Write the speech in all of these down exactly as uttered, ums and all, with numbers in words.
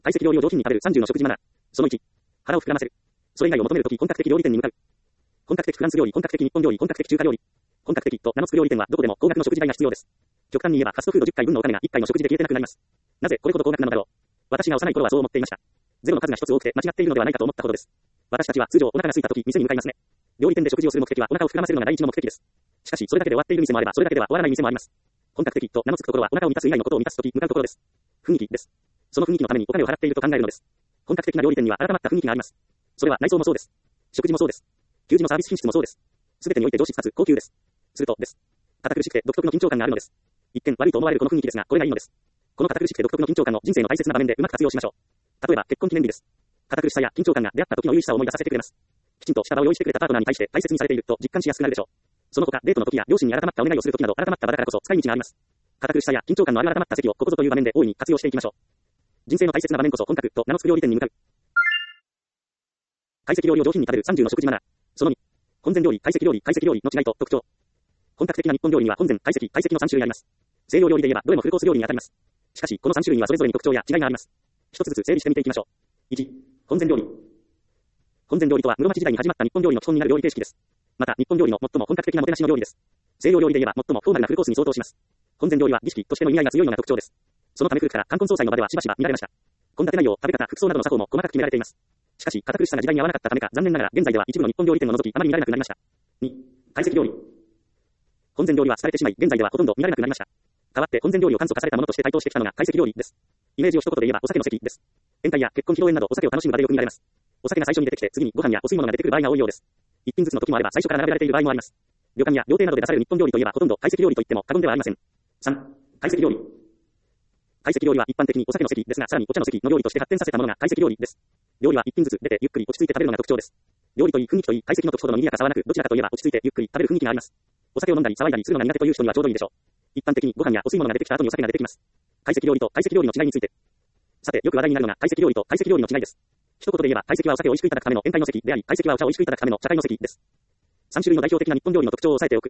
懐石料理を上品に食べるさんじゅうの食事マナー。そのいち、腹を膨らませる。それ以外を求めるとき本格的料理店に向かう。本格的フランス料理、本格的日本料理、本格的中華料理。本格的と名の付く料理店はどこでも高額の食事代が必要です。極端に言えばファストフードじゅっかいぶんのお金がいっかいの食事で消えてなくなります。なぜこれほど高額なのだろう。私が幼い頃はそう思っていました。ゼロの数が一つ多くて間違っているのではないかと思ったほどです。私たちは通常お腹が空いたとき店に向かいますね。料理店で食事をする目的はお腹を膨らませるのが第一の目的です。しかしそれだけで終わっている店もあればそれだけでは終わらない店もあります。本格的と名の付くところはお腹を満たす以外のことを満たすとき向かうところです。雰囲気です。その雰囲気のためにお金を払っていると考えるのです。本格的な料理店には改まった雰囲気があります。それは内装もそうです。食事もそうです。給仕のサービス品質もそうです。すべてにおいて上質かつ高級です。するとです。堅苦しくて独特の緊張感があるのです。一見悪いと思われるこの雰囲気ですが、これがいいのです。この堅苦しくて独特の緊張感を人生の大切な場面でうまく活用しましょう。例えば結婚記念日です。堅苦しさや緊張感が出会った時の優しさを思い出させてくれます。きちんとした場を用意してくれたパートナーに対して大切にされていると実感しやすくなるでしょう。その他デートの時や両親に改まったお願いをする時など改まった場だからこそ使い道があります。堅苦しさや緊張感のある改まった席をここぞという場面で大いに活用していきましょう。人生の大切な場面こそ本格と名の付く料理店に向かう。懐石料理を上品に食べるさんじゅうの食事マナー。そのに、本膳料理、懐石料理、懐石料理の違いと特徴。本格的な日本料理には本膳、懐石、懐石のさん種類あります。西洋料理で言えばどれもフルコース料理に当たります。しかしこのさん種類にはそれぞれに特徴や違いがあります。一つずつ整理してみていきましょう。いち、本膳料理。本膳料理とは室町時代に始まった日本料理の基本になる料理形式です。また日本料理の最も本格的なもてなしの料理です。西洋料理で言えば最もフォーマルなフルコースに相当します。本膳料理は儀式としての意味合いが強いのが特徴です。そのため古くから冠婚葬祭の場ではしばしば見られました。献立内容、食べ方、服装などの作法も細かく決められています。しかし堅苦しさが時代に合わなかったためか残念ながら現在では一部の日本料理店を除きあまり見られなくなりました。に、懐石料理。本膳料理は廃れてしまい現在ではほとんど見られなくなりました。代わって本膳料理を簡素化されたものとして台頭してきたのが懐石料理です。イメージを一言で言えばお酒の席です。宴会や結婚披露宴などお酒を楽しむ場でよく見られます。お酒が最初に出てきて次にご飯やお吸い物が出てくる場合が多いようです。一品ずつの時もあれば最初から並べられている場合もあります。旅館や料亭などで出される日本料理といえばほとんど懐石料理と言っても過言ではありません。さん、懐石料理。懐石料理は一般的にお酒の席ですがさらにお茶の席の料理として発展させたものが懐石料理です。料理は一品ずつ出てゆっくり落ち着いて食べるのが特徴です。料理といい雰囲気といい懐石の時ほどの賑やかさはなくどちらかといえば落ち着いてゆっくり食べる雰囲気があります。お酒を飲んだり騒いだりするのが苦手という人にはちょうどいいでしょう。一般的にご飯やお吸い物が出てきた後にお酒が出てきます。懐石料理と懐石料理の違いについて。さてよく話題になるのが懐石料理と懐石料理の違いです。一言で言えば懐石はお酒を美味しくいただくための宴会の席であり、懐石はお茶を美味しくいただくための茶会の席です。三種類の代表的な日本料理の特徴を押さえておく。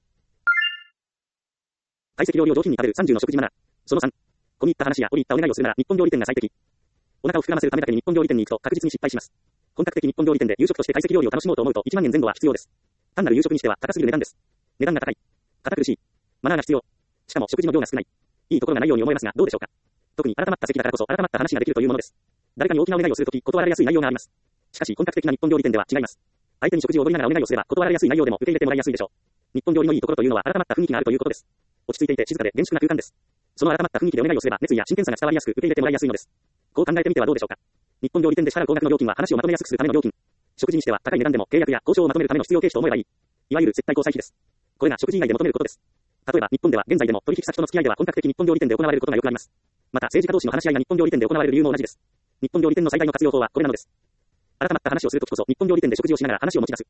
懐石料理を上品に食べるさんじゅうの食事マナー。そのさん、込み入った話や折り入ったお願いをするなら日本料理店が最適。お腹を膨らませるためだけに日本料理店に行くと確実に失敗します。本格的日本料理店で夕食として懐石料理を楽しもうと思うといちまんえんぜん後は必要です。単なる夕食にしては高すぎる値段です。値段が高い。堅苦しい。マナーが必要。しかも食事の量が少ない。いいところがないように思えますがどうでしょうか。特に改まった席だからこそ改まった話ができるというものです。誰かに大きなお願いをするとき断られやすい内容があります。しかし本格的な日本料理店では違います。相手に食事をおごりながらお願いをすれば断られやすい内容でも受け入れてもらいやすいでしょう。日本料理のいいところというのは改まった雰囲気があるということです。落ち着いていて静かで厳粛な空間です。その改まった雰囲気でお願いをすれば熱意や真剣さが伝わりやすく受け入れてもらいやすいのです。こう考えてみてはどうでしょうか。日本料理店で支払う高額の料金は話をまとめやすくするための料金。食事にしては高い値段でも契約や交渉をまとめるための必要経費と思えばいい。いわゆる接待交際費です。これが食事以外で求めることです。例えば日本では現在でも取引先との付き合いでは本格的日本料理店で行われることがよくあります。また政治家同士の話し合いが日本料理店で行われる理由も同じです。日本料理店の最大の活用法はこれなのです。改まった話をするときこそ日本料理店で食事をしながら話を持ち出す。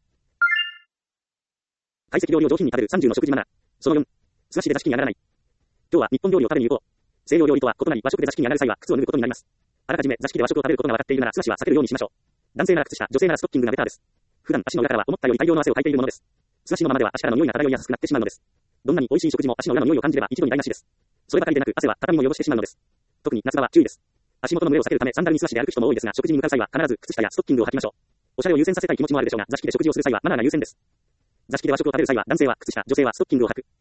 懐石料理を上品に食べるさんじゅうの食事マナー。そのよん、素足で座敷に上がらない。今日は日本料理を食べに行こう。西洋料理とは異なり和食で座敷に上がる際は靴を脱ぐことになります。あらかじめ座敷で和食を食べることが分かっているなら素足は避けるようにしましょう。男性なら靴下、女性ならストッキングがベターです。普段足の裏からは思ったより大量の汗をかいているものです。素足のままでは足からの匂いが漂いやすくなってしまうのです。どんなに美味しい食事も足の裏の匂いを感じれば一度に台無しです。そればかりでなく汗は畳も汚してしまうのです。特に夏場は注意です。足元の蒸れを避けるためサンダルに素足で歩く人も多いですが食事に向かう際は必ず靴下やストッキングを履きましょう。おしゃれを優先させたい気持ちもあるでしょうが座敷で食事をする際はマナーが優先です。座敷で和食を食べる際は男性は靴下、女性はストッキングを履く。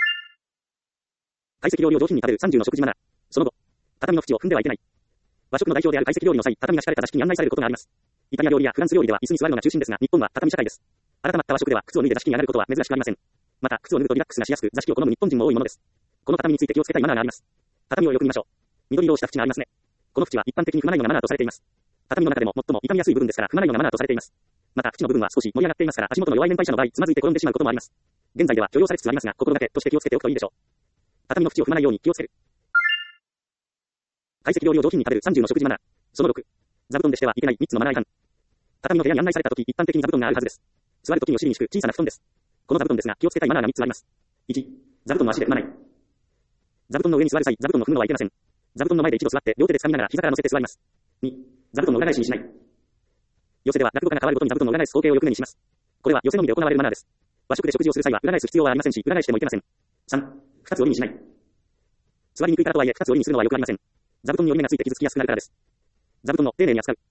懐石料理を上品に食べるさんじゅうの食事マナー。その後、畳の縁を踏んではいけない。和食の代表である懐石料理の際、畳が敷かれた座敷に案内されることがあります。イタリア料理やフランス料理では椅子に座るのが中心ですが、日本は畳社会です。改まった和食では靴を脱いで座敷に上がることは珍しくありません。また靴を脱ぐとリラックスがしやすく座敷を好む日本人も多いものです。この畳について気をつけたいマナーがあります。畳をよく見ましょう。緑色をした縁がありますね。この縁は一般的に踏まないのがマナーとされています。畳の中でも最も傷みやすい部分ですから踏まないのがマナーとされています。また縁の部分は少し盛り上がっていますから足元の弱い年配者の場合つまずいて転んでしまうこともあります。現在では許容されつつありますが心がけとして気をつけておくといいでしょう。畳の縁を踏まないように気をつける。懐石料理を上品に食べるさんじゅうの食事マナー。そのろく、座布団でしてはいけないみっつのマナー違反。畳の部屋に案内されたとき一般的に座布団があるはずです。座るときにお尻に敷く小さな布団です。この座布団ですが気をつけたいマナーがみっつあります。いち、座布団の足で踏まない。座布団の上に座る際座布団の踏むのはいけません。座布団の前で一度座って両手で掴みながら膝から乗せて座ります。に、座布団の裏返しにしない。寄せでは落語家が変わるごとに座布団の裏返す光景をよく目にします。これは寄せのみで行われるマナーです。和食で食事をする際は裏返す必要はありませんし裏返してもいけません。さん、二つ折りにしない。座りにくいからとはいえ二つ折りにするのはよくありません。座布団に折り目がついて傷つきやすくなるからです。 座布団を丁寧に扱う。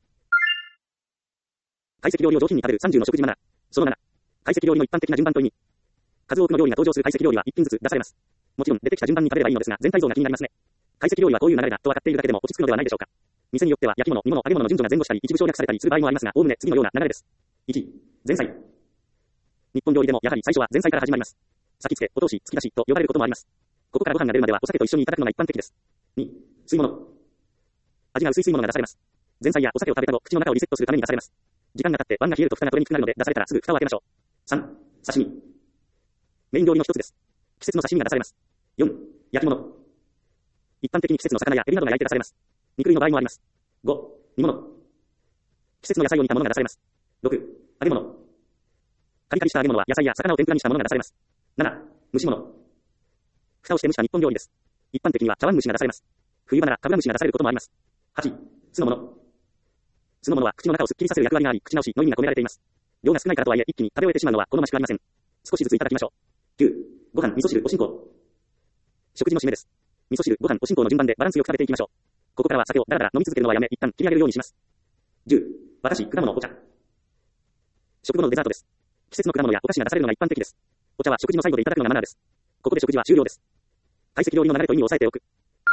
懐石料理を上品に食べるさんじゅうの食事マナー。そのなな。懐石料理の一般的な順番と意味。数多くの料理が登場する懐石料理は一品ずつ出されます。もちろん出てきた順番に食べればいいのですが、全体像が気になりますね。懐石料理はこういう流れだと分かっているだけでも落ち着くのではないでしょうか。店によっては焼き物、煮物、揚げ物の順序が前後したり、一部省略されたりする場合もありますが、おおむね次のような流れです。いち、前菜。日本料理でもやはり最初は前菜から始まります。先付け、お通し、突き出しと呼ばれることもあります。ここからご飯が出るまではお酒と一緒にいただくのが一般的です。に、吸い物。味が薄い吸い物が出されます。前菜やお酒を食べた後、口の中をリセットするために出されます。時間が経ってワンが冷えると蓋が取れにくくなるので出されたらすぐ蓋を開けましょう。さん、刺身。メイン料理の一つです。季節の刺身が出されます。よん、焼き物。一般的に季節の魚やエビなどが焼いて出されます。肉類の場合もあります。ご、煮物。季節の野菜を煮たものが出されます。ろく、揚げ物。カリカリした揚げ物は野菜や魚を天ぷらにしたものが出されます。なな、蒸し物。蓋をして蒸した日本料理です。一般的には茶碗蒸しが出されます。冬場ならかぶら蒸しが出されることもあります。はち、酢の物。酢の物は口の中をすっきりさせる役割があり、口直しの意味が込められています。量が少ないからとはいえ一気に食べ終えてしまうのは好ましくありません。少しずついただきましょう。きゅう、ご飯、味噌汁、おしんこ。食事の締めです。味噌汁、ご飯、おしんこの順番でバランスよく食べていきましょう。ここからは酒をだらだら飲み続けるのはやめ、一旦切り上げるようにします。じゅう、和菓子、果物、お茶。食後のデザートです。季節の果物やお菓子が出されるのが一般的です。お茶は食事の最後でいただくのがマナーです。ここで食事は終了です。懐石料理の流れと意味を押さえておく。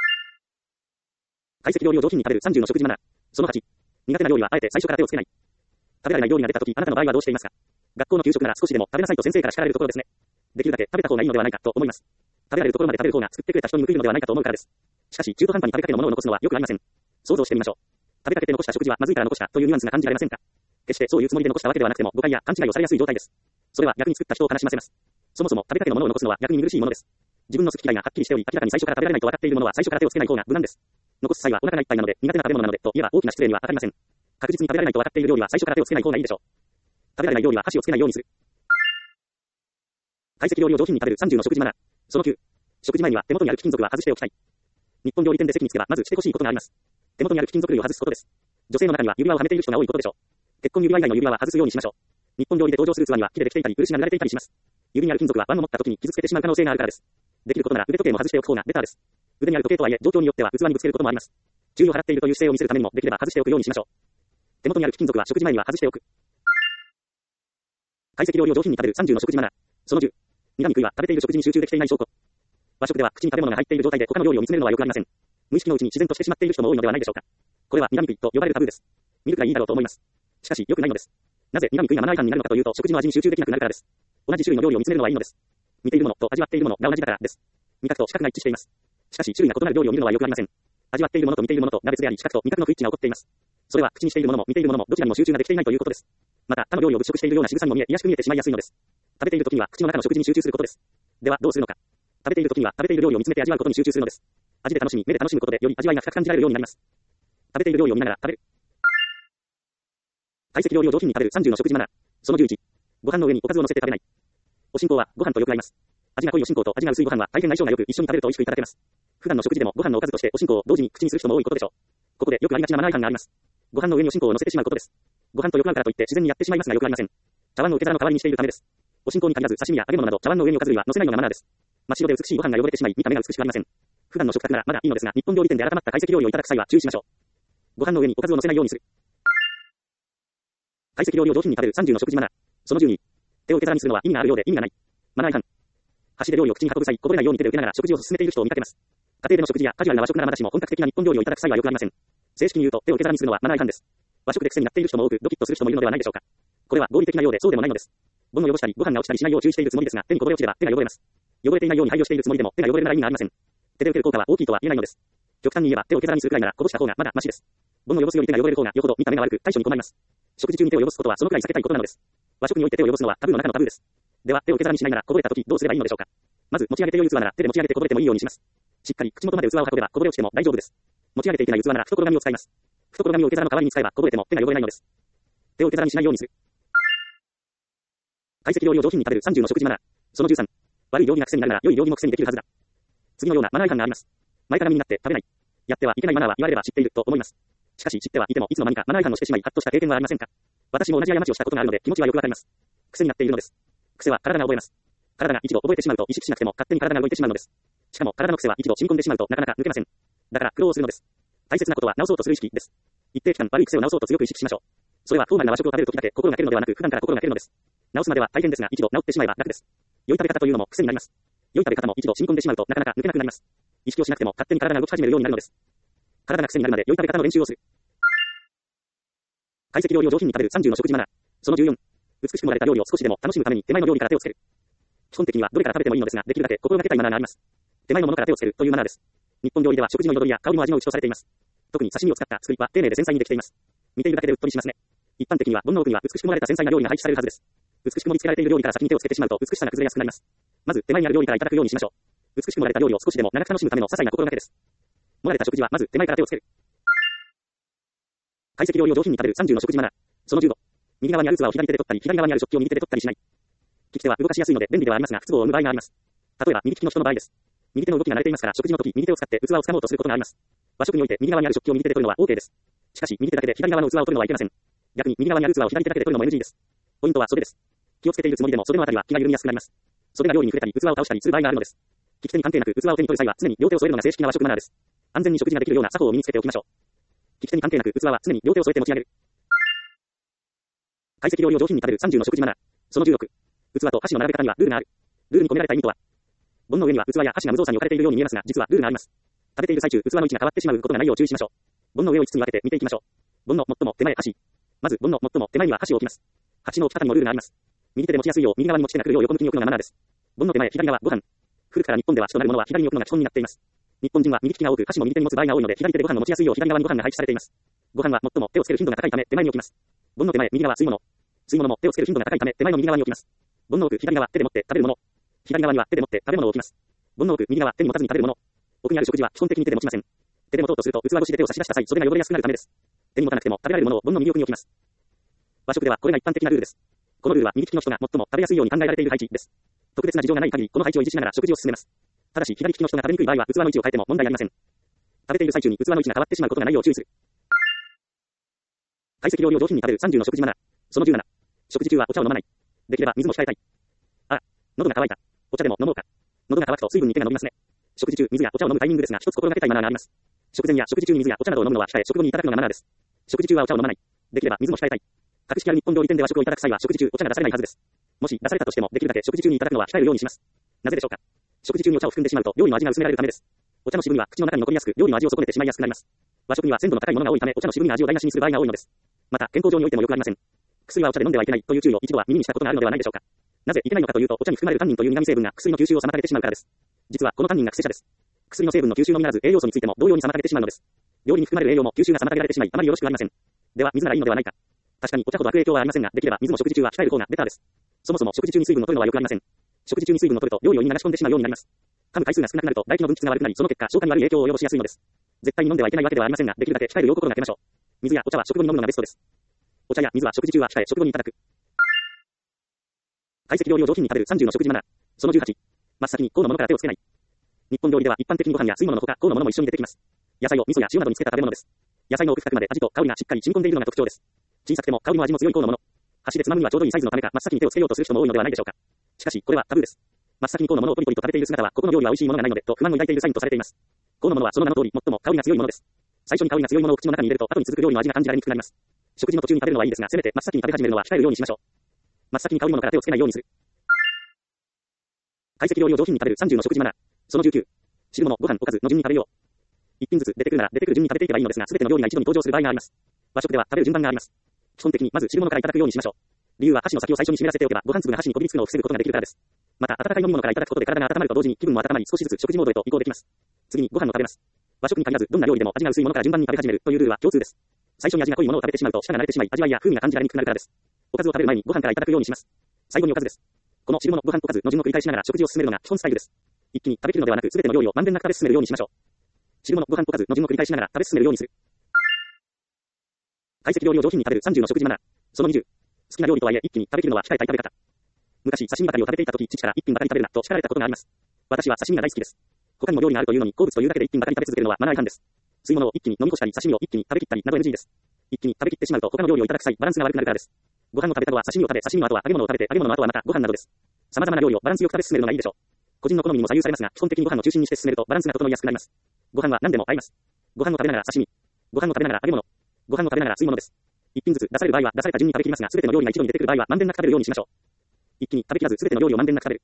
懐石料理を上品に食べるさんじゅうの食事マナー。そのはち、苦手な料理はあえて最初から手をつけない。食べられない料理が出たとき、あなたの場合はどうしていますか？学校の給食なら少しでも食べなさいと先生から叱られるところですね。できるだけ食べた方がいいのではないかと思います。食べられるところまで食べる方が作ってくれた人に報いるのではないかと思うからです。しかし、中途半端に食べかけのものを残すのは良くありません。想像してみましょう。食べかけて残した食事はまずいから残したというニュアンスが感じられませんか？決してそういうつもりで残したわけではなくても誤解や勘違いをされやすい状態です。それは逆に作った人を悲しませます。そもそも食べかけのものを残すのは逆に見苦しいものです。自分の好き嫌いがはっきりしており、明らかに最初から食べられないと分かっているものは最初から手をつけない方が無難です。残す際はお腹がいっぱいなので苦手な食べ物なのでと言えば大きな失礼には当たりません。確実に食べられないと分かっている料理は最初から手をつけない方がいいでしょう。食べられない料理は箸をつけないようにする。懐石料理を上品に食べるさんじゅうの食事マナー。そのきゅう、食事前には手元にある貴金属は外しておきたい。日本料理店で席につけばまずしてほしいことがあります。手元にある貴金属類を外すことです。女性の中には指輪をはめている人が多いことでしょう。結婚指輪以外の指輪は外すようにしましょう。日本料理で登場する器には木でできていたり漆が塗られていたりします。指にある金属は盤を持った時に傷つけてしまう可能性があるからです。できることなら腕時計も外しておく方がベターです。腕にある時計とはいえ状況によっては器にぶつけることもあります。注意を払っているという姿勢を見せるためにもできれば外しておくようにしましょう。手元にある貴金属は食事前には外しておく。懐石料理を上品に食べるさんじゅうの食事マナー。そのじゅう、苦味食いは食べている食事に集中できていない証拠。和食では口に食べ物が入っている状態で他の料理を見つめるのはよくありません。無意識のうちに自然としてしまっている人も多いのではないでしょうか。これは苦味食いと呼ばれるタブーです。見るくらいいいだろうと思います。しかし良くないのです。なぜ苦味食いがマナー違反になるのかというと食事の味に集中できなくなるからです。同じ種類の料理を見つめるのはいいのです。見ているものと味わっているものが同じだからです。味覚と視覚が一致しています。しかし種類が異なる料理を見るのはよくありません。味わっているものと見ているものとが別であり視覚と味覚の不一致が起こっています。それは口にしているものも見ているものもどちらにも集中ができていないということです。また他の料理を物色しているような仕草にも見え、癒しく見えてしまいやすいのです。食べている時には口の中の食事に集中することです。ではどうするのか。食べている時には食べている料理を見つめて味わうことに集中するのです。味で楽しみ、目で楽しむことでより味わいが深く感じられるようになります。食べている料理を見ながら食べる。懐石料理を上品に食べるさんじゅうの食事マナー。そのじゅういち、ご飯の上におかずを乗せて食べない。おしんこはご飯とよく合います。味が濃いおしんこと味が薄いご飯は大変相性が良く一緒に食べると美味しくいただけます。普段の食事でもご飯のおかずとしておしんこを同時に口にする人も多いことでしょう。ここでよくありがちなマナー違反があります。ご飯の上におしんこを乗せてしまうことです。ご飯とよく合うからといって自然にやってしまいますがよくありません。茶碗の受け皿の代わりにしているためです。おしんこに限らず刺身や揚げ物など茶碗の上におかず類は乗せないのがマナーです。真っ白で美しいご飯が汚れてしまい見た目が美しくありません。普段の食卓ならまだいいのですが日本料理店で改まった懐石料理をいただく際は注意しましょう。ご飯の上におかずを乗せないようにする。懐石料理を上品に食べるさんじゅうの食事マナー。そのじゅうに、手を受け皿にするのは意味があるようで意味がない。マナー違反。箸で料理を口に運ぶ際こぼれないように手で受けながら食事を進めている人を見かけます。家庭での食事やカジュアルな和食ならまだしも本格的な日本料理をいただく際はよくありません。正式に言うと手を受け皿にするのはマナー違反です。和食で癖になっている人も多くドキッとする人もいるのではないでしょうか。これは合理的なようでそうでもないのです。物を汚したりご飯が落ちたりしないよう注意しているつもりですが手にこぼれ落ちれば手が汚れます。汚れていないように配慮しているつもりでも手が汚れるなら意味がありません。手で受ける効果は大きいとは言えないのです。極端に言えば手を受け皿にするくらいならこぼした方がまだマシです。物を汚すより手が汚れる方がよほど見た目が悪く対処に困ります。食事中に手を汚すことはそのくらい避けたいことなのです。和食において手を汚すのはタブーの中のタブーです。では手を受け皿にしないならこぼれた時どうすればいいのでしょうか。まず持ち上げて良い器なら手で持ち上げてこぼれてもいいようにします。しっかり口元まで器を運べばこぼれ落ちても大丈夫です。持ち上げていけない器なら懐紙を使います。懐紙を受け皿の代わりに使えばこぼれても手が汚れないのです。手を受け皿にしないようにする。懐石料理を上品に食べるさんじゅうの食事マナー。そのじゅうさん、悪い料理が癖になるなら良い料理も癖にできるはずだ。次のようなマナー違反があります。前かがみになって食べない。やってはいけないマナーは言われれば知っていると思います。しかし知ってはいてもいつの間にかマナー違反をしてしまいハッとした経験はありませんか。私も同じ過ちをしたことがあるので気持ちはよくわかります。癖になっているのです。癖は体が覚えます。体が一度覚えてしまうと意識しなくても勝手に体が動いてしまうのです。しかも体の癖は一度染み込んでしまうとなかなか抜けません。だから苦労するのです。大切なことは直そうとする意識です。 一定期間、悪い癖を直そうと強く意識しましょう。それはフォーマルな和食を食べるときだけ心がけるのではなく、普段から心がけるのです。直すまでは大変ですが、一度直ってしまえば楽です。良い食べ方というのも癖になります。良い食べ方も一度染み込んでしまうとなかなか抜けなくなります。意識をしなくても勝手に体が動き始めるようになるのです。体が癖になるまで良い食べ方の練習をする。懐石料理を上品に食べるさんじゅうの食事マナー。そのじゅうよん。美しく盛られた料理を少しでも楽しむために手前の料理から手をつける。基本的にはどれから食べてもいいのですが、できるだけ心がけたいマナーがあります。手前のものから手をつけるというマナーです。日本料理では食事の彩りや香りも味の内とされています。特に刺身を使った作りは丁寧で繊細にできています。見ているだけでうっとりしますね。一般的には煩悩奥には美しく盛られた繊細な料理が配置されるはずです。美しく盛り付けられている料理から先に手をつけてしまうと美しさが崩れやすくなります。まず手前にある料理からいただくようにしましょう。美しく盛られた料理を少しでも長く楽しむための些細な心がけです。盛られた食事はまず手前から手をつける。懐石料理を上品に食べるさんじゅうの食事マナー。そのじゅうご。右側にある器を左手で取ったり、左側にある食器を右手で取ったりしない。利き手は動かしやすいので便利ではありますが、不都合を生む場合があります。例えば右利きの人の場合です。右手の動きが慣れていますから、食事の時右手を使って器を掴もうとすることがあります。和食において右側にある食器を右手で取るのは OK です。しかし右手だけで左側の器を取るのはいけません。逆に右側にある器を左手だけで取るのも エヌジー です。ポイントは袖です。気をつけているつもりでも袖のあたりは気が緩みやすくなります。袖が料理に触れたり器を倒したりする場合があるのです。利き手に関係なく器を手に取る際は常に両手を添えるのが正式な和食マナーです。安全に食事ができるような作法を身につけておきましょう。利き手に関係なく器は常に両手を添えて持ち上げる。懐石料理を上品に食べるさんじゅうの食事マナー。そのじゅうろく。器と箸の並べ方にはルールがある。ルールに込められた意味とは。盆の上には器や箸が無造作に置かれているように見えますが、実はルールがあります。食べている最中、器の位置が変わってしまうことがないよう注意しましょう。盆の上をいつつに分けて見ていきましょう。盆の最も手前箸。まず盆の最も手前には箸を置きます。箸の置き方にもルールがあります。右手で持ちやすいよう右側に持ち手が来るよう横向きに置くのがマナーです。盆の手前左側ご飯。古くから日本では主となるものは左に置くのが基本になっています。日本人は右利きが多く箸も右手に持つ場合が多いので、左手でご飯を持ちやすいよう左側にご飯が配置されています。ご飯は最も手をつける頻度が高いため手前に置きます。盆の手前右側吸い物。吸い物も手をつける頻度が高いため手前の右側に置きます。盆の奥左側手で持って食べるもの。左側には手で持って食べ物を置きます。盆の奥右側手に持たずに食べるもの。奥にある食事は基本的に手で持ちません。手で持とうとすると器越しで手を差し出した際、それが汚れやすくなるためです。手に持たなくても食べられるものを盆の右奥に置きます。和食ではこれが一般的なルールです。このルールは右利きの人が最も食べやすいように考えられている配置です。特別な事情がない限りこの配置を維持しながら食事を進めます。ただし左利きの人が食べにくい場合は器の位置を変えても問題ありません。食べている最中に器の位置が変わってしまうことがないよう注意する。懐石料理を上品に食べるさんじゅうの食事マナー。そのじゅうなな。食事中はお茶を飲まない。できれば水も控えたい。ああ、喉が渇いた。お茶でも飲もうか。喉が渇くと水分に手が伸びますね。食事中、水やお茶を飲むタイミングですが、一つ心がけたいマナーがあります。食前や食事中に水やお茶などを飲むのは控え、食後にいただくのがマナーです。食事中はお茶を飲まない。できれば水も控えたい。格式ある日本料理店で和食をいただく際は食事中お茶が出されないはずです。もし出されたとしても、できるだけ食事中にいただくのは控えるようにします。なぜでしょうか。食事中にお茶を含んでしまうと料理の味が薄められるためです。お茶の渋みは口の中に残りやすく、料理の味を損ねてしまいやすくなります。和食には鮮度の高いものが多いため、お茶の渋みが味を台無しにする場合が多いのです。また、健康上においてもよくありません。薬はお茶で飲んではいけないという注意を一度は耳にしたことがあるのではないでしょうか。なぜいけないのかというと、お茶に含まれるタンニンという苦味成分が薬の吸収を妨げてしまうからです。実はこのタンニンが癖者です。薬の成分の吸収のみならず栄養素についても同様に妨げてしまうのです。料理に含まれる栄養も吸収が妨げられてしまい、あまりよろしくありません。では水ならいいのではないか。確かにお茶ほど悪影響はありませんが、できれば水も食事中は控える方がベターです。そもそも食事中に水分を取るのはよくありません。食事中に水分を取ると料理を胃に流し込んでしまうようになります。噛む回数が少なくなると唾液の分泌が悪くなり、その結果消化に悪い影響を及ぼしやすいのです。絶対に飲んではいけないわけではありませんが、できるだけ控えるよう心がけましょう。水やお茶は食後に飲むのがベストです。お茶や水は食事中は控え、食後にいただく。懐石料理を上品に食べるさんじゅうの食事マナー。そのじゅうはち。真っ先に香のものから手をつけない。日本料理では一般的にご飯や吸い物のほか香のものも一緒に出てきます。野菜を味噌や塩などにつけた食べ物です。野菜の奥深くまで味と香りがしっかり染み込んでいるのが特徴です。小さくても香りも味も強い香のもの。箸でつまむにはちょうどいいサイズのためか、真っ先に手をつけようとする人も多いのではないでしょうか。しかし、これはタブーです。真っ先に香のものをポリポリと食べている姿は、ここの料理は美味しいものがないので、と不満を抱いているサインとされています。香のものはその名の通り、最も香りが強いものです。最初に香りが強いものを口の中に入れると、後に続く料理の味が感じられにくくなります。食事の途中に食べるのはいいですが、せめて真っ先に食べ始めるのは控えるようにしましょう。真っ先に香り物から手をつけないようにする。懐石料理を上品に食べるさんじゅうの食事マナー。そのじゅうきゅう。汁物、ご飯、おかずの順に食べよう。一品ずつ出てくるなら出てくる順に食べていけばいいのですが、すべての料理が一度に登場する場合があります。和食では食べる順番があります。基本的にまず汁物からいただくようにしましょう。理由は箸の先を最初に湿らせておけば、ご飯粒が箸にこびりつくのを防ぐことができるからです。また、温かい飲み物からいただくことで体が温まると同時に気分も温まり、少しずつ食事モードへと移行できます。次にご飯を食べます。和食に限らず、どんな料理でも味が薄いものから順番に食べ始めるというルールは共通です。最初に味が濃いものを食べてしまうと舌が慣れてしまい、味わいや風味が感じられにくくなるからです。おかずを食べる前にご飯からいただくようにします。最後におかずです。この汁物、ご飯、おかずの順を繰り返しながら食事を進めるのが基本スタイルです。一気に食べきるのではなく、すべての料理をまんべんなく食べ進めるようにしましょう。汁物、ご飯、おかずの順を繰り返しながら食べ進めるようにする。懐石料理を上品に食べるさんじゅうの食事マナー。そのにじゅう。好きな料理とはいえ一気に食べきるのは控えたい食べ方。昔、刺身ばかりを食べていたとき、父から一品ばかり食べるなと叱られたことがあります。私は刺身が大好きです。他にも料理があるというのに好物というだけで一品ばかり食べ続けるのはマナー違反です。吸い物を一気に飲み干したり、刺身を一気に食べきったりなど エヌジー です。一気に食べきってしまうと他の料理をいただく際、バランスが悪くなるからです。ご飯を食べた後は刺身を食べ、刺身の後は揚げ物を食べて、揚げ物の後はまたご飯などです。様々な料理をバランスよく食べ進めるのがいいでしょう。個人の好みにも左右されますが、基本的にご飯を中心にして進めるとバランスが整いやすくなります。ご飯は何でも合います。ご飯を食べながら刺身。ご飯を食べながら揚げ物。 ご飯を食べながら吸い物です。一品ずつ出される場合は出された順に食べきりますが、すべての料理が一度に出てくる場合はまんべんなく食べるようにしましょう。一気に食べきらずすべての料理をまんべんなく食べる。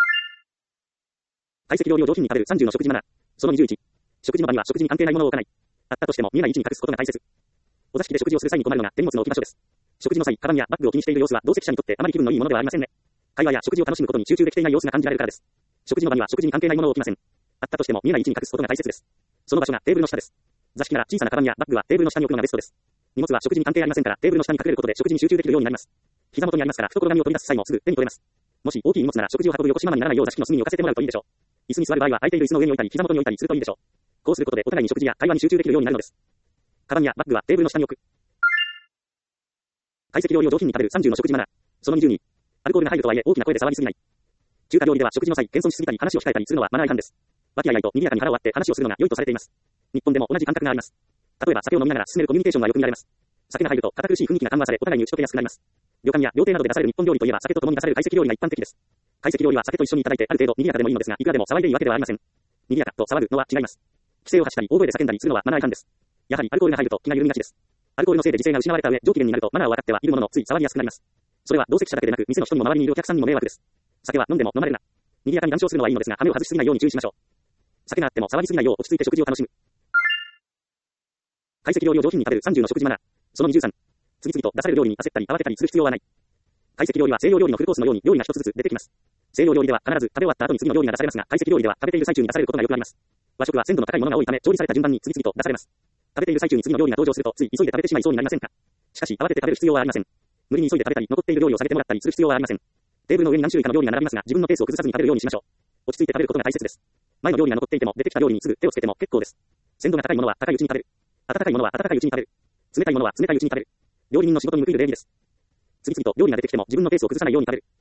懐石料理を上品に食べるさんじゅうの食事マナー。そのにじゅういち。食事の場には食事に関係ないものを置かない。あったとしても見えない位置に隠すことが大切。お座敷で食事をする際に困るのが手荷物の置き場所です。食事の際、カバンやバッグを気にしている様子は同席者にとってあまり気分のいいものではありませんね。会話や食事を楽しむことに集中できていない様子が感じられるからです。食事の場には食事に関係ないものを置きません。あったとしても見えない位置に隠すことが大切です。その場所がテーブルの下です。座敷なら小さなカバンやバッグはテーブルの下に置くのがベストです。荷物は食事に関係ありませんからテーブルの下に隠れることで食事に集中できるようになります。膝元にありますから懐紙を取り出す際もすぐ手に取れます。もし大きい荷物なら食事を運ぶ横しままにならないよう座敷の隅に置かせてもらうといいでしょう。椅子に座る場合は空いている椅子の上に置いたり膝元に置いたりするといいでしょう。こうすることでお互いに食事や会話に集中できるようになるのです。カバンやバッグはテーブルの下に置く。懐石料理を上品に食べるさんじゅうの食事マナー。そのにじゅうに。アルコールが入るとはいえ大きな声で騒ぎすぎない。中華料理では食事の際、謙遜しすぎたり話を控えたりするのはマナー違反です。和気あいあいと賑やかに腹を割って話をするのが良いとされています。日本でも同じ感覚があります。例えば酒を飲みながら進めるコミュニケーションがよく見られます。酒が入ると堅苦しい雰囲気が緩和されお互いに打ち解けやすくなります。旅館や料亭などで出される日本料理といえば酒と共に出される懐石料理が一般的です。懐石料理は酒と一緒にいただいてある程度賑やかでもいいのですが、いくらでも騒いでいいわけではありません。賑やかと騒ぐのは違います。規制を発したり大声で叫んだりするのはマナー違反です。やはりアルコールが入ると気が緩みがちです。アルコールのせいで自制が失われた上、上機嫌になるとマナーを分かってはいるもののつい騒ぎやすくなります。それは同席者だけでなく店の人にも周りにいるお客さんにも迷惑です。酒は飲んでも飲まれるな。賑やかに談笑するのはいいのですが、羽目を外しすぎないように注意しましょう。酒があっても騒ぎすぎないよう落ち着いて食事を楽しむ。懐石料理を上品に食べるさんじゅうの食事マナー。そのにじゅうさん。次々と出される料理に焦ったり慌てたりする必要はない。懐石料理は西洋料理のフルコースのように料理が一つずつ出てきます。西洋料理では必ず食べ終わった後に次の料理が出されますが、懐石料理では食べている最中に出されることがよくあります。和食は鮮度の高いものが多いため、調理された順番に次々と出されます。食べている最中に次の料理が登場すると、つい急いで食べてしまいそうになりませんか。しかし、慌てて食べる必要はありません。無理に急いで食べたり、残っている料理を下げてもらったりする必要はありません。テーブルの上に何種類かの料理が並びますが、自分のペースを崩さずに食べるようにしましょう。落ち着いて食べることが大切です。前の料理が残っていても、出てきた料理にすぐ手をつけても結構です。鮮度が高いものは高いうちに食べる。温かいものは温かいうちに食べる。冷たいものは冷たいうちに食べる。料理人の仕事に報いる礼儀です。次々と料理が出てきても自分のペースを崩さないように食べる。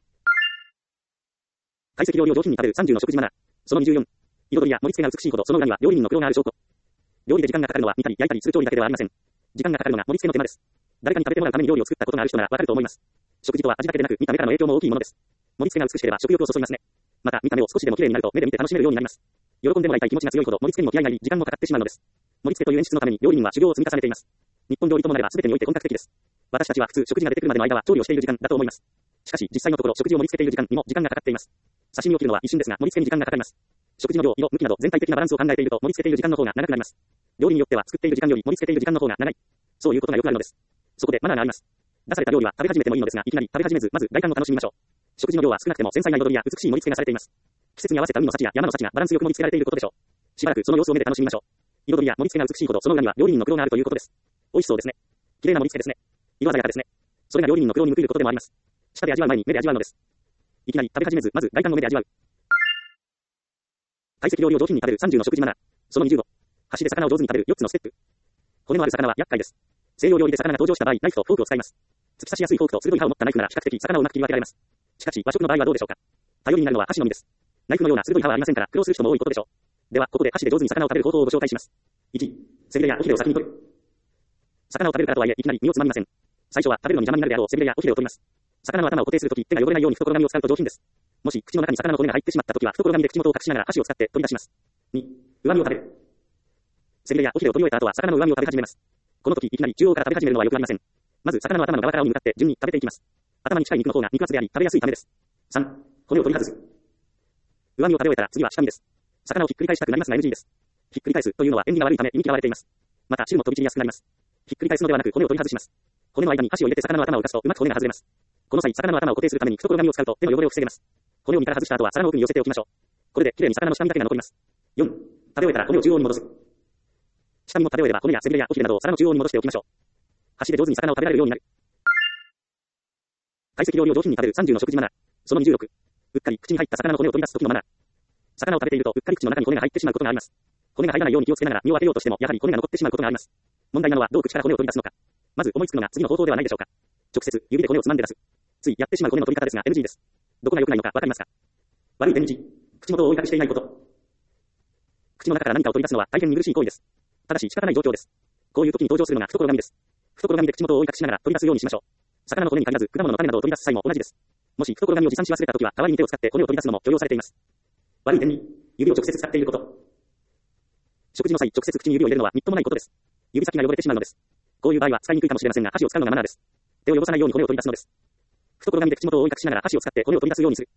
懐石料理を上品に食べるさんじゅうの食事マナー。そのにじゅうよん。彩りや盛り付けが美しいほどその裏には料理人の苦労がある証拠。料理で時間がかかるのは煮たり焼いたりする調理だけではありません。時間がかかるのが盛り付けの手間です。誰かに食べてもらうために料理を作ったことがある人ならわかると思います。食事とは味だけでなく見た目からの影響も大きいものです。盛り付けが美しければ食欲をそそりますね。また見た目を少しでも綺麗になると目で見て楽しめるようになります。喜んでもらいたい気持ちが強いほど盛り付けにも気合が入り時間もかかってしまうのです。盛り付けという演出のために料理人は修行を積み重ねています。日本料理ともなれば全てにおいて本格的です。私たちは普通食事が出てくるまでの間は調理をしている時間だと思います。しかし実際のところ食事を盛り付けている時間にも時間がかかっています。刺身を切るのは一瞬ですが盛り付けに時間がかかります。食事の量、色、向きなど全体的なバランスを考えていると盛り付けている時間の方が長くなります。料理によっては作っている時間より盛り付けている時間の方が長い。そういうことがよくあるのです。そこでマナーがあります。出された料理は食べ始めてもいいのですが、いきなり食べ始めずまず外観を楽しみましょう。食事の量は少なくても繊細な彩りや美しい盛り付けがされています。季節に合わせた海の幸や山の幸がバランスよく盛り付けられていることでしょう。しばらくその様子を目で楽しみましょう。彩りや盛り付けが美しいほどその裏には料理人の苦労があるということです。美味しそうですね。綺麗な盛り付けですね。色鮮やかですね。それが料理人の苦労に報いることでもあります。舌で味わう前に目で味わうのです。いきなり食べ始めずまず外観を目で味わう。懐石料理を上品に食べるさんじゅうの食事マナー。そのにじゅうご。箸で魚を上手に食べるよっつのステップ。骨のある魚は厄介です。西洋料理で魚が登場した場合、ナイフとフォークを使います。突き刺しやすいフォークと鋭い刃を持ったナイフなら比較的魚をうまく切り分けられます。しかし和食の場合はどうでしょうか。頼りになるのは箸のみです。ナイフのような鋭い刃はありませんから苦労する人も多いことでしょう。ではここで箸で上手に魚を食べる方法をご紹介します。いち. 背びれや尾ひれを先に取る。魚を食べるからとはいえいきなり身をつまみません。最初は食べるのに邪魔になるであろう背びれや尾ひれを取ります。魚の頭を固定するとき手が汚れないように懐紙を使うと上品です。もし口の中に魚の骨が入ってしまったときは懐紙で口元を隠しながら箸を使って取り出します。に. 上身を食べる。背びれや尾ひれを取り終えた後は魚の上身を食べ始めます。この時いきなり中央から食べ始めるのはよくありません。まず魚の頭の側からに向かって順に食べていきます。頭に近い肉の方が肉厚であり食べやすいためです。さん. 骨を取り外す。上身を食べ終えたら次は下身です。魚をひっくり返したくなりますが エヌジー です。ひっくり返すというのは縁起が悪いため忌み嫌われています。また汁も飛び散りやすくなります。ひっくり返すのではなく骨を取り外します。骨の間に箸を入れて魚の頭を浮かすとうまく骨が外れます。この際魚の頭を固定するために懐紙を使うと手の汚れを防げます。骨を身から外した後は皿の奥に寄せておきましょう。これできれいに魚の下身だけが残ります。よん. 食べ終えたら骨を中央に戻す。下身も食べ終えれば骨や背びれや尾ひれなどを皿の中央に戻しておきましょう。箸で上手に魚を食べられるようになる。懐石料理を上品に食べるさんじゅうの食事マナー。そのにじゅうろく。うっかり口に入った魚の骨を取り出す時のマナー。魚を食べているとうっかり口の中に骨が入ってしまうことがあります。骨が入らないように気をつけながら身を当てようとしてもやはり骨が残ってしまうことがあります。問題なのはどう口から骨を取り出すのか。まず思いつくのが次の方法ではないでしょうか。直接指で骨をつまんで出す。ついやってしまう骨の取り方ですが エヌジー です。どこが良くないのかわかりますか。悪い点いち。口元を覆い隠していないこと。口の中から何かを取り出すのは大変見苦しい行為です。ただし仕方ない状況です。こういう時に登場するのが懐紙です。懐紙で口元を覆い隠しながら取り出すようにしましょう。魚の骨に限らず果物の種などを取り出す際も同じです。もし懐紙を持参し忘れた時は代わりに手を使って骨を取り出すのも許容されています。悪い点に指を直接使っていること。食事の際直接口に指を入れるのはみっともないことです。指先が汚れてしまうのです。 こういう場合は使いにくいかもしれませんが、箸を使うのがマナーです。手を汚さないように骨を取り出すのです。懐紙で口元を覆い隠しながら箸を使って骨を取り出すようにする。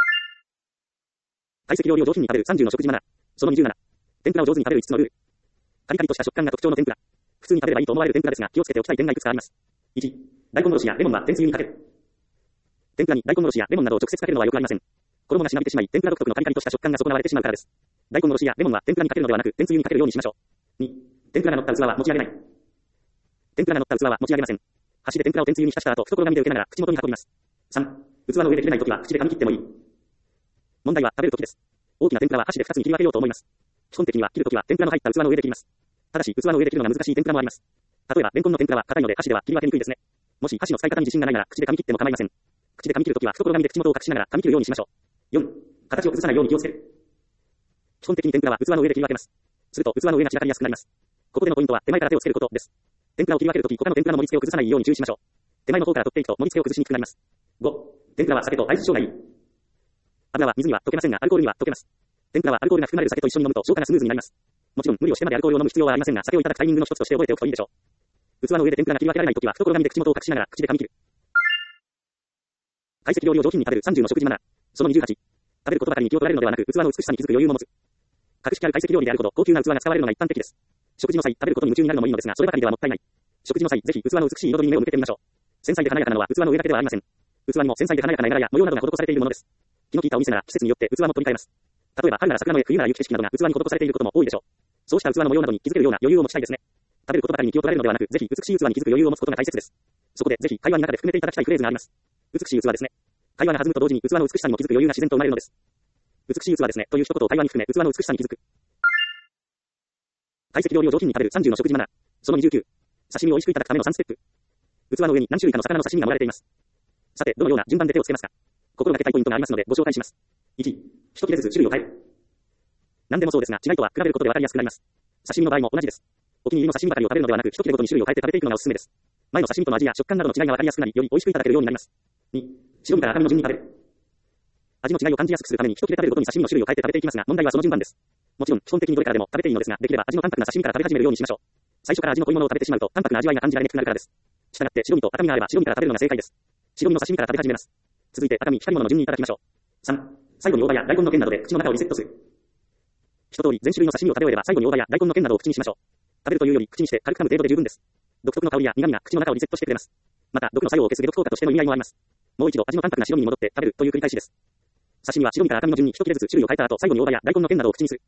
懐石料理を上品に食べるさんじゅうの食事マナー。そのにじゅうなな。天ぷらを上手に食べるいつつのルール。カリカリとした食感が特徴の天ぷら。普通に食べればいいと思われる天ぷらですが、気をつけておきたい点がいくつかあります。いち、大根おろしやレモンは天つゆにかける。天ぷらに大根おろしやレモンなどを直接かけるのはよくありません。衣がしなびてしまい、天ぷら独特のカリカリとした食感が損なわれてしまうからです。大根おろしやレモンは天ぷらにかけるのではなく、天つゆにかけるようにしましょう。に、天ぷらが乗った器は持ち上げない。天ぷらが乗った器は持ち上げません。箸で天ぷらを天つゆに浸した後、懐紙で受けながら口元に運びます。さん、器の上で切れないときは口で噛み切ってもいい。問題は食べるときです。大きな天ぷらは箸でふたつに切り分けようと思います。基本的には切るときは天ぷらの入った器の上で切ります。ただし、器の上で切るのが難しい天ぷらもあります。例えば、レンコンの天ぷらは硬いので箸では切り分けにくいですね。もし箸の使い方に自信がないなら口で噛み切っても構いません。口で噛み切るときは懐紙で口元を隠しながら噛み切るようにしましょう。よん、形を崩さないように気をつける。基本的に天ぷらは器の上で切り分けます。すると器の上が散らかりやすくなります。ここでのポイントは手前から手をつけることです。天ぷらを切り分けるとき他の天ぷらの盛り付けを崩さないように注意しましょう。手前の方から取っていくと盛り付けを崩しにくくなります。ご、天ぷらは酒と相性がいい。油は水には溶けませんがアルコールには溶けます。天ぷらはアルコールが含まれる酒と一緒に飲むと消化がスムーズになります。もちろん無理をしてまでアルコールを飲む必要はありませんが、酒をいただくタイミングの一つとして覚えておくといいでしょう。器の上で天ぷらが切り分けられないときは懐紙で口元を隠しながら口で噛み切る。懐石料理を上品に食べるさんじゅうの食事マナー。そのにじゅうはち。食べることばかりに気を取られるのではなく、器の美しさに気づく余裕も持つ。格式ある懐石料理であるほど高級な器が使われるのが一般的です。食事の際、食べることに夢中になるのもいいのですが、そればかりではもったいない。食事の際、ぜひ器の美しい彩りに目を向けてみましょう。繊細で華やかなのは器の上だけではありません。器にも繊細で華やかな絵柄や模様などが施されているものです。気の利いたお店なら季節によって器も取り替えます。例えば春なら桜の絵、冬なら雪景色などが器に施されていることも多いでしょう。そうした器の模様などに気づけるような余裕を持ちたいですね。食べることばかりに気を取られるのではなく、ぜひ美しい器に気づく余裕を持つことが大切です。そこでぜひ会話の中で含めていただきたいフレーズがあります。美しい器ですね。会話が弾むと同時に器の美しさにも気づく余裕が自然と生まれるのです。美しい器ですねという一言を会話に含め器の美しさに気づく。懐石料理を上品に食べるさんじゅうの食事マナー。そのにじゅうきゅう。刺身を美味しくいただくためのさんステップ。器の上に何種類かの魚の刺身が盛られています。さて、どのような順番で手をつけますか。心がけたいポイントがありますのでご紹介します。いち、一切れずつ種類を変える。何でもそうですが、違いとは比べることで分かりやすくなります。刺身の場合も同じです。お気に入りの刺身ばかりを食べるのではなく、一切れごとに種類を変えて食べていくのがおすすめです。前の刺身との味や食感などの違いが分かりやすくなり、より美味しくいただけるようになります。に、白身から赤身の順に食べる。味の違いを感じやすくするために一切れ食べるごとに刺身の種類を変えて食べていきますが、問題はその順番です。もちろん、基本的にどれからでも食べていいのですが、できれば味の淡白な刺身から食べ始めるようにしましょう。最初から味の濃いものを食べてしまうと、淡白な味わいが感じられにくくなるからです。したがって白身と赤身があれば白身から食べるのが正解です。白身の刺身から食べ始めます。続いて赤身、光り物の順にいただきましょう。さん、最後に大葉や大根の剣などで口の中をリセットする。一通り全種類の刺身を食べ終えれば最後に大葉や大根の剣などを口にしましょう。食べるというより口にして軽く噛む程度で十分です。独特の香りや苦味が口の中をリセットしてくれます。また毒の作用を消す解毒効果としての意味合いもあります。もう一度味の淡白な白身に戻って食べるという繰り返しです。刺身は白身から赤身の順に一切れずつ種類を変えた後、最後に大葉や大根の剣などを口にする。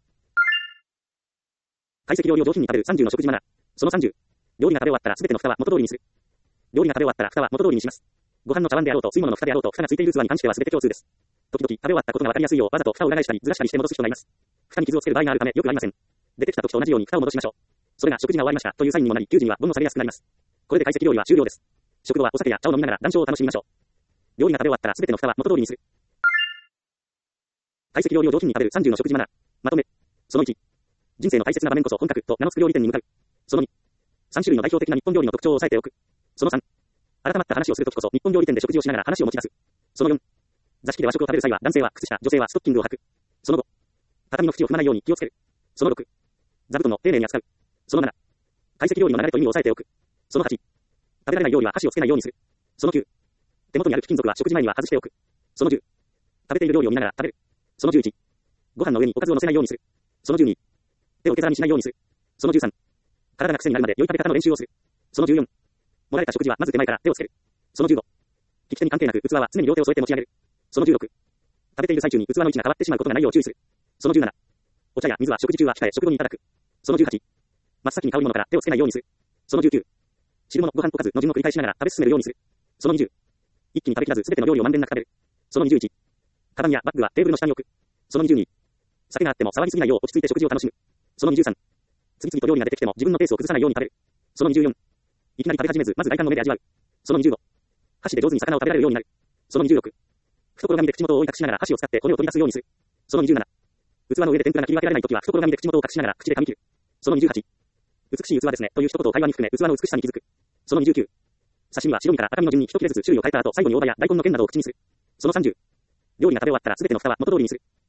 懐石料理を上品に食べるさんじゅうの食事マナー。そのさんじゅう。料理が食べ終わったらすべての蓋は元通りにする。料理が食べ終わったら蓋は元通りにします。ご飯の茶碗であろうと吸い物の蓋であろうと蓋がついている器に関してはすべて共通です。時々食べ終わったことが分かりやすいようわざと蓋を裏返したりずらしたりして戻す人がいます。蓋に傷をつける場合があるためよくありません。出てきた時と同じように蓋を戻しましょう。それが食事が終わりましたというサインにもなり、給仕には煩悩されやすくなります。これで懐石料理は終了です。食後はお酒や茶を飲みながら談笑を楽しみましょう。料理が食べ終わったらすべての蓋は元通りにする。懐石料理を上品に食べるさんじゅうの食事マナー。まとめ。そのいち。人生の大切な場面こそ本格と名の付く料理店に向かう。そのに。さん種類の代表的な日本料理の特徴を押さえておく。そのさん。改まった話をするときこそ日本料理店で食事をしながら話を持ち出す。そのよん。座敷で和食を食べる際は男性は靴下、女性はストッキングを履く。そのご。畳の縁を踏まないように気をつける。そのろく。座布団を丁寧に扱う。そのなな。懐石料理の流れと意味を押さえておく。そのはち。食べられない料理は箸をつけないようにする。そのきゅう。手元にある貴金属は食事前には外しておく。そのじゅう。食べている料理を見ながら食べる。そのじゅういち。ご飯の上におかずを乗せないようにする。そのじゅうに。手を受け皿にしないようにする。そのじゅうさん。体が癖になるまで良い食べ方の練習をする。そのじゅうよん。盛られた食事はまず手前から手をつける。そのじゅうご。利き手に関係なく器は常に両手を添えて持ち上げる。そのじゅうろく。食べている最中に器の位置が変わってしまうことがないよう注意する。そのじゅうなな。お茶や水は食事中は控え食後にいただく。そのじゅうはち。真っ先に香るものから手をつけないようにする。そのじゅうきゅう。汁物、ご飯おかずの順を繰り返しながら食べ進めるようにする。そのにじゅう。一気に食べきらずすべての料理をまんべんなく食べる。そのにじゅういち。カバンやバッグはテーブルの下に置く。そのにじゅうに。酒があっても騒ぎすぎないよう落ち着いて食事を楽しむ。そのにじゅうさん。次々と料理が出てきても自分のペースを崩さないように食べる。そのにじゅうよん。いきなり食べ始めずまず外観の目で味わう。そのにじゅうご。箸で上手に魚を食べられるようになる。そのにじゅうろく。懐紙で口元を覆い隠しながら箸を使って骨を取り出すようにする。そのにじゅうなな。器の上で天ぷらが切り分けられないときは懐紙で口元を隠しながら口で噛み切る。そのにじゅうはち。美しい器ですねという一言を会話に含め器の美しさに気づく。そのにじゅうきゅう。刺身は白身から赤身の順に一切れずつ種類を変えた後最後に大葉や大根の剣などを口にする。そのさんじゅう。料理が食べ終わったらすべての蓋は元通りにする。